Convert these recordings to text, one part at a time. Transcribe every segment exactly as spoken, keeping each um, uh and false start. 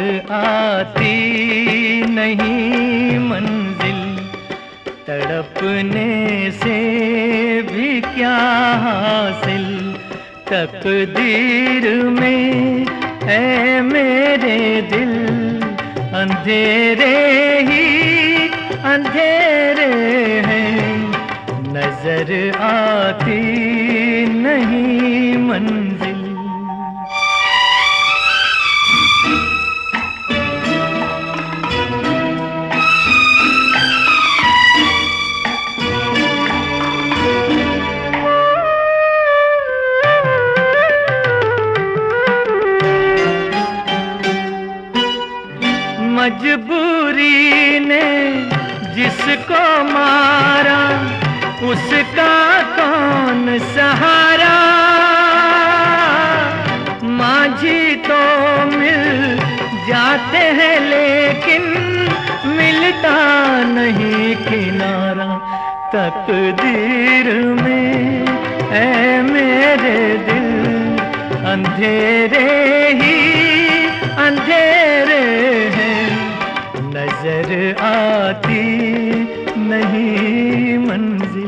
आती नहीं मंजिल, तड़पने से भी क्या हासिल। तकदीर में है मेरे दिल, अंधेरे ही अंधेरे हैं, नजर आती नहीं मंजिल। मजबूरी ने जिसको मारा, उसका कौन सहारा। माझी तो मिल जाते हैं लेकिन मिलता नहीं किनारा। तकदीर में है मेरे दिल, अंधेरे ही अंधेरे हैं, नजर आती नहीं मंजिल।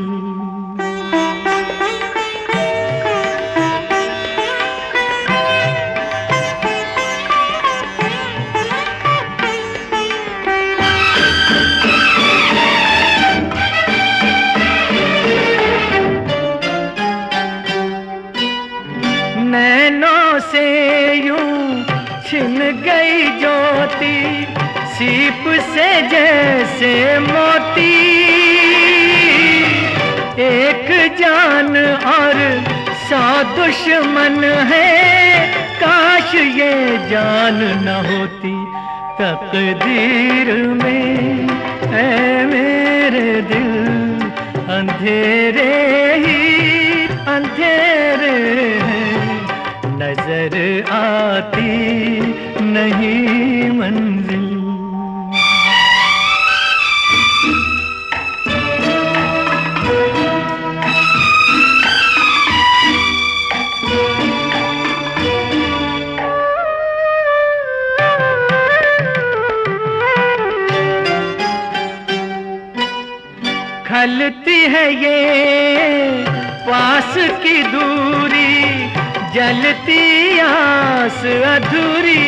नैनों से यूं छिन गई ज्योति, सीप से जैसे मोती। एक जान और सौ दुश्मन है, काश ये जान न होती। तकदीर में है मेरे दिल, अंधेरे ही अंधेरे हैं, नजर आती नहीं मंजिल। खलती है ये पास की दूरी, जलती आस अधूरी।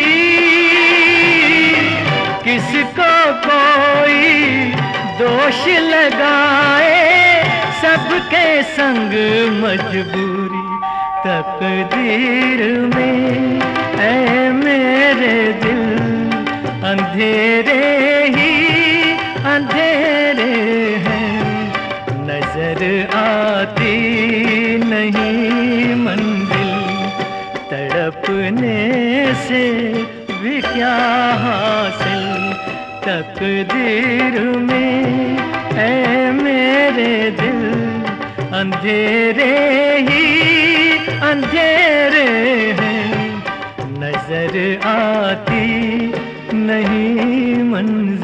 किसको कोई दोष लगाए, सबके संग मजबूरी। तकदीर में है मेरे दिल, अंधेरे ही अंधेरे हैं, नजर आती नहीं मंजिल। तड़पने से भी क्या हासिल। तकदीर में है मेरे दिल, अंधेरे ही अंधेरे हैं, नजर आती नहीं मंजिल।